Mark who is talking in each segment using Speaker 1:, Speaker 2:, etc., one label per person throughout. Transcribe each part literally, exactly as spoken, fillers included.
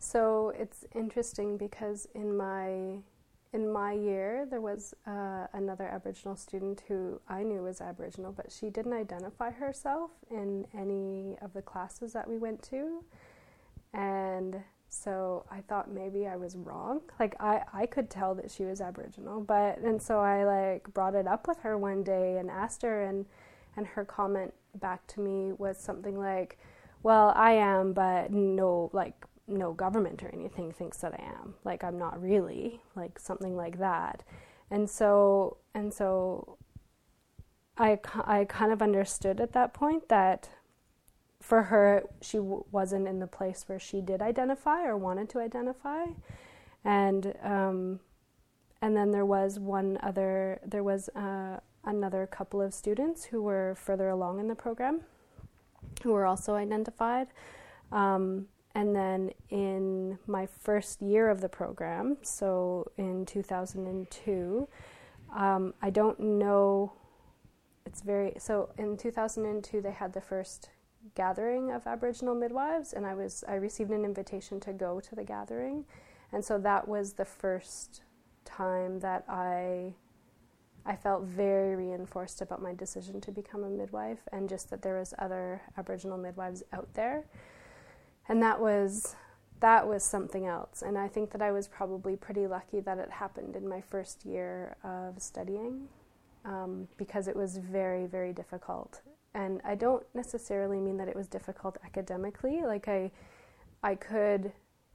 Speaker 1: So it's interesting because in my in my year there was uh, another Aboriginal student who I knew was Aboriginal, but she didn't identify herself in any of the classes that we went to, and so I thought maybe I was wrong. Like I, I could tell that she was Aboriginal, but and so I like brought it up with her one day and asked her, and and her comment back to me was something like, "Well, I am, but no, like." no government or anything thinks that I am. Like, I'm not really, like something like that. And so, and so I, I kind of understood at that point that for her, she w- wasn't in the place where she did identify or wanted to identify. And, um, and then there was one other, there was uh, another couple of students who were further along in the program who were also identified. Um, And then in my first year of the program, so in two thousand two, um, I don't know, it's very, so in two thousand two they had the first gathering of Aboriginal midwives, and I was, I received an invitation to go to the gathering, and so that was the first time that I, I felt very reinforced about my decision to become a midwife, and just that there was other Aboriginal midwives out there. And that was that was something else. And I think that I was probably pretty lucky that it happened in my first year of studying, um, because it was very, very difficult. And I don't necessarily mean that it was difficult academically. Like I, I could,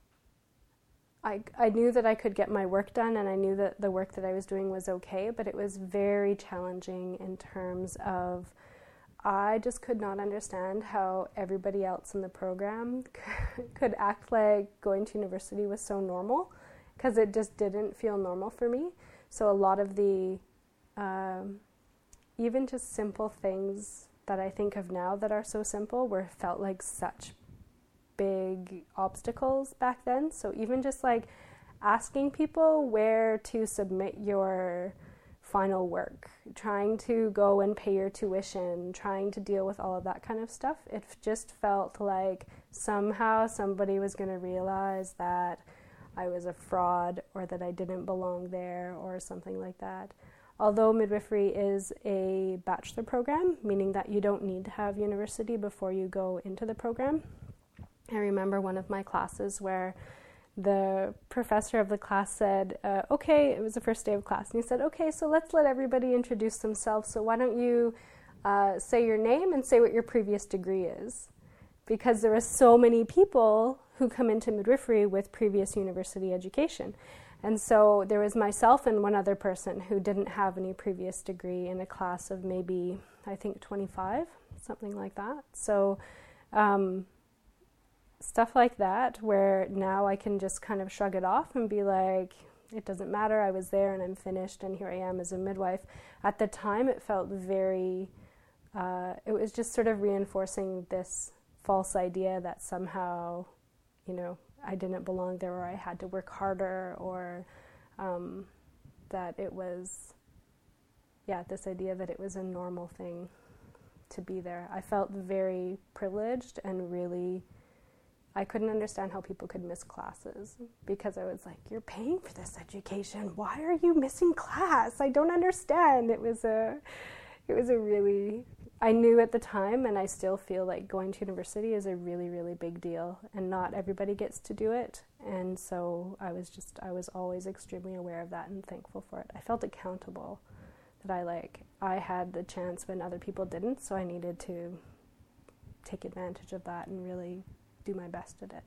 Speaker 1: I, I knew that I could get my work done, and I knew that the work that I was doing was okay, but it was very challenging in terms of I just could not understand how everybody else in the program could act like going to university was so normal, because it just didn't feel normal for me. So a lot of the, um, even just simple things that I think of now that are so simple were felt like such big obstacles back then. So even just like asking people where to submit your final work, trying to go and pay your tuition, trying to deal with all of that kind of stuff, it just felt like somehow somebody was going to realize that I was a fraud or that I didn't belong there or something like that. Although midwifery is a bachelor program, meaning that you don't need to have university before you go into the program, I remember one of my classes where the professor of the class said, uh, okay, it was the first day of class, and he said, okay, so let's let everybody introduce themselves, so why don't you uh, say your name and say what your previous degree is? Because there are so many people who come into midwifery with previous university education. And so there was myself and one other person who didn't have any previous degree in a class of maybe, I think, twenty-five, something like that. So um, stuff like that, where now I can just kind of shrug it off and be like, it doesn't matter, I was there and I'm finished and here I am as a midwife. At the time it felt very, uh, it was just sort of reinforcing this false idea that somehow, you know, I didn't belong there, or I had to work harder, or um, that it was, yeah, this idea that it was a normal thing to be there. I felt very privileged and really, I couldn't understand how people could miss classes, because I was like, you're paying for this education, why are you missing class? I don't understand. It was a, it was a really, I knew at the time, and I still feel like going to university is a really, really big deal, and not everybody gets to do it. And so I was just, I was always extremely aware of that and thankful for it. I felt accountable that I like, I had the chance when other people didn't, so I needed to take advantage of that and really do my best at it.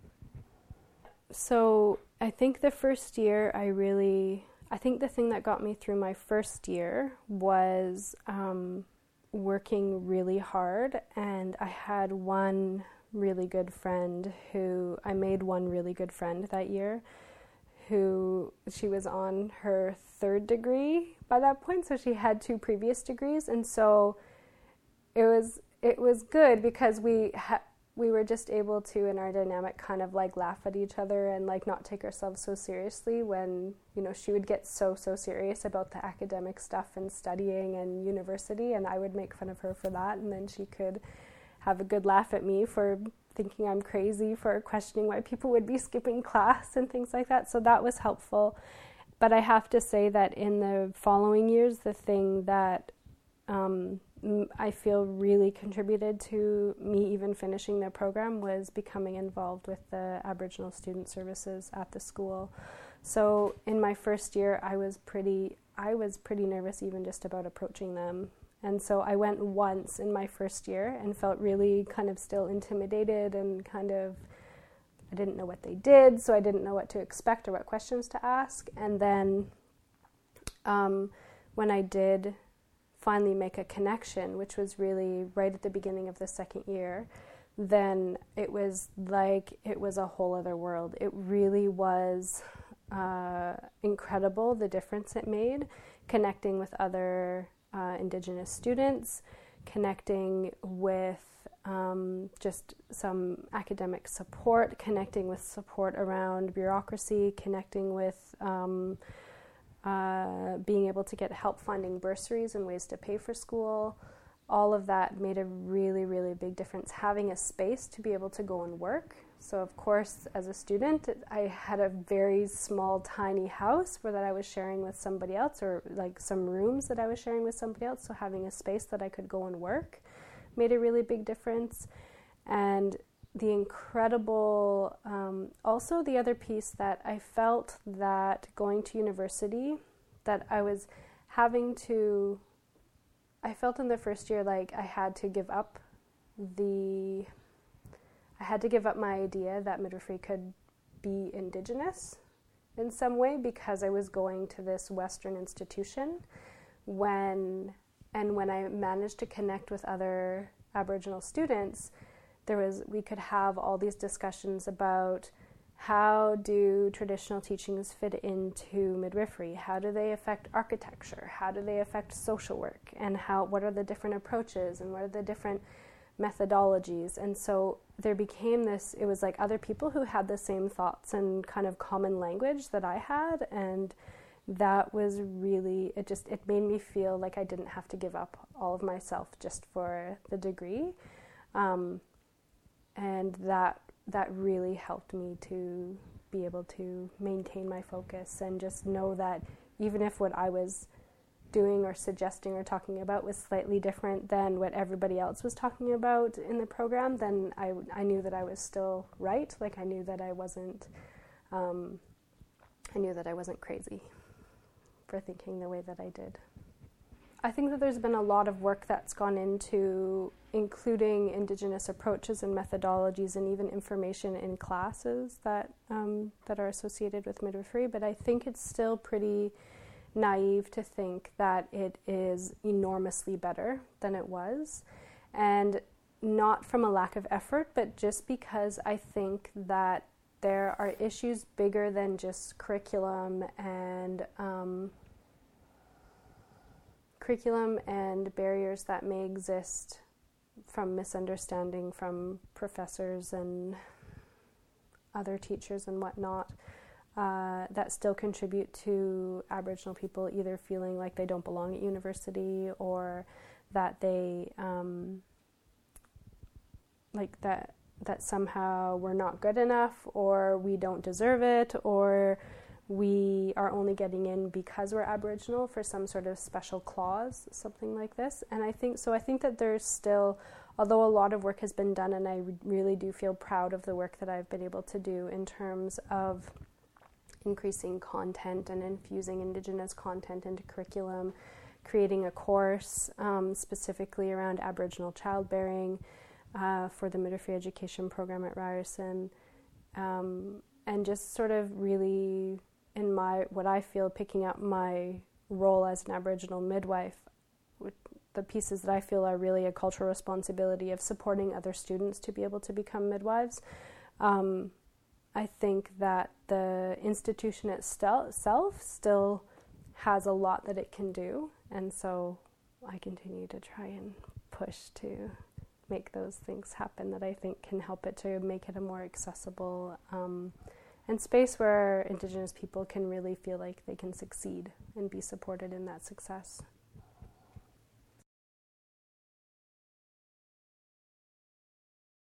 Speaker 1: So I think the first year I really, I think the thing that got me through my first year was um, working really hard, and I had one really good friend who, I made one really good friend that year, who, she was on her third degree by that point, so she had two previous degrees, and so it was, it was good because we had, we were just able to, in our dynamic, kind of like laugh at each other and like not take ourselves so seriously when, you know, she would get so, so serious about the academic stuff and studying and university, and I would make fun of her for that, and then she could have a good laugh at me for thinking I'm crazy for questioning why people would be skipping class and things like that. So that was helpful. But I have to say that in the following years, the thing that um, I feel really contributed to me even finishing the program was becoming involved with the Aboriginal Student Services at the school. So in my first year, I was pretty, I was pretty nervous even just about approaching them. And so I went once in my first year and felt really kind of still intimidated and kind of, I didn't know what they did, so I didn't know what to expect or what questions to ask. And then um, when I did finally make a connection, which was really right at the beginning of the second year, then it was like it was a whole other world. It really was uh, incredible, the difference it made, connecting with other uh, Indigenous students, connecting with um, just some academic support, connecting with support around bureaucracy, connecting with um, Uh, being able to get help finding bursaries and ways to pay for school. All of that made a really, really big difference. Having a space to be able to go and work. So of course, as a student, I had a very small, tiny house where that I was sharing with somebody else, or like some rooms that I was sharing with somebody else. So having a space that I could go and work made a really big difference. And the incredible, um, also the other piece that I felt that going to university, that I was having to, I felt in the first year like I had to give up the, I had to give up my idea that midwifery could be Indigenous in some way, because I was going to this Western institution when, and when I managed to connect with other Aboriginal students, there was, we could have all these discussions about how do traditional teachings fit into midwifery? How do they affect architecture? How do they affect social work? And how, what are the different approaches and what are the different methodologies? And so there became this, it was like other people who had the same thoughts and kind of common language that I had, and that was really, it just, it made me feel like I didn't have to give up all of myself just for the degree. Um, And that that really helped me to be able to maintain my focus and just know that even if what I was doing or suggesting or talking about was slightly different than what everybody else was talking about in the program, then I, I knew that I was still right. Like I knew that I wasn't, um, I knew that I wasn't crazy for thinking the way that I did. I think that there's been a lot of work that's gone into including Indigenous approaches and methodologies and even information in classes that um, that are associated with midwifery, but I think it's still pretty naive to think that it is enormously better than it was, and not from a lack of effort, but just because I think that there are issues bigger than just curriculum and um, curriculum and barriers that may exist from misunderstanding from professors and other teachers and whatnot uh, that still contribute to Aboriginal people either feeling like they don't belong at university, or that they um, like that that somehow we're not good enough, or we don't deserve it, or we are only getting in because we're Aboriginal for some sort of special clause, something like this. And I think so I think that there's still, although a lot of work has been done, and I really do feel proud of the work that I've been able to do in terms of increasing content and infusing Indigenous content into curriculum, creating a course um, specifically around Aboriginal childbearing uh, for the midwifery education program at Ryerson, um, and just sort of really, in my, what I feel, picking up my role as an Aboriginal midwife, with the pieces that I feel are really a cultural responsibility of supporting other students to be able to become midwives. Um, I think that the institution itself still has a lot that it can do, and so I continue to try and push to make those things happen that I think can help it to make it a more accessible um, and space where Indigenous people can really feel like they can succeed and be supported in that success.